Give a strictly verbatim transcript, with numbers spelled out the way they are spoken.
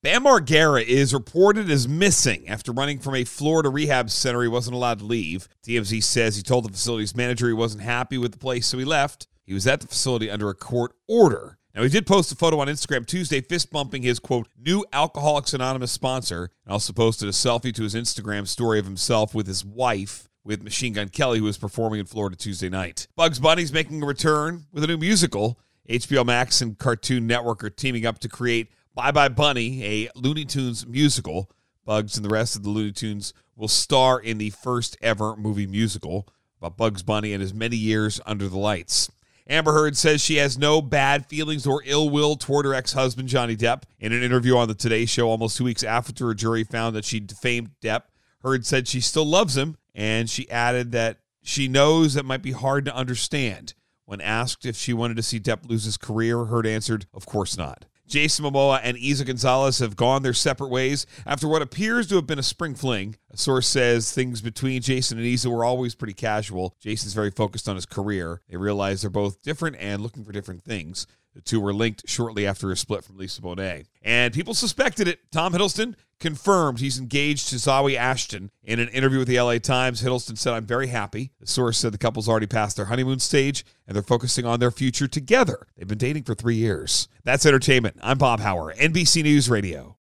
Bam Margera is reported as missing after running from a Florida rehab center he wasn't allowed to leave. T M Z says he told the facility's manager he wasn't happy with the place, so he left. He was at the facility under a court order. Now, he did post a photo on Instagram Tuesday fist-bumping his, quote, new Alcoholics Anonymous sponsor, and also posted a selfie to his Instagram story of himself with his wife, with Machine Gun Kelly, who was performing in Florida Tuesday night. Bugs Bunny's making a return with a new musical. H B O Max and Cartoon Network are teaming up to create Bye Bye Bunny, a Looney Tunes musical. Bugs and the rest of the Looney Tunes will star in the first ever movie musical about Bugs Bunny and his many years under the lights. Amber Heard says she has no bad feelings or ill will toward her ex-husband, Johnny Depp. In an interview on the Today Show almost two weeks after a jury found that she defamed Depp, Heard said she still loves him, and she added that she knows that might be hard to understand. When asked if she wanted to see Depp lose his career, Heard answered, of course not. Jason Momoa and Isa Gonzalez have gone their separate ways after what appears to have been a spring fling. A source says things between Jason and Isa were always pretty casual. Jason's very focused on his career. They realize they're both different and looking for different things. The two were linked shortly after a split from Lisa Bonet. And people suspected it. Tom Hiddleston confirmed he's engaged to Zawe Ashton. In an interview with the L A Times, Hiddleston said, I'm very happy. The source said the couple's already passed their honeymoon stage, and they're focusing on their future together. They've been dating for three years. That's entertainment. I'm Bob Hauer, N B C News Radio.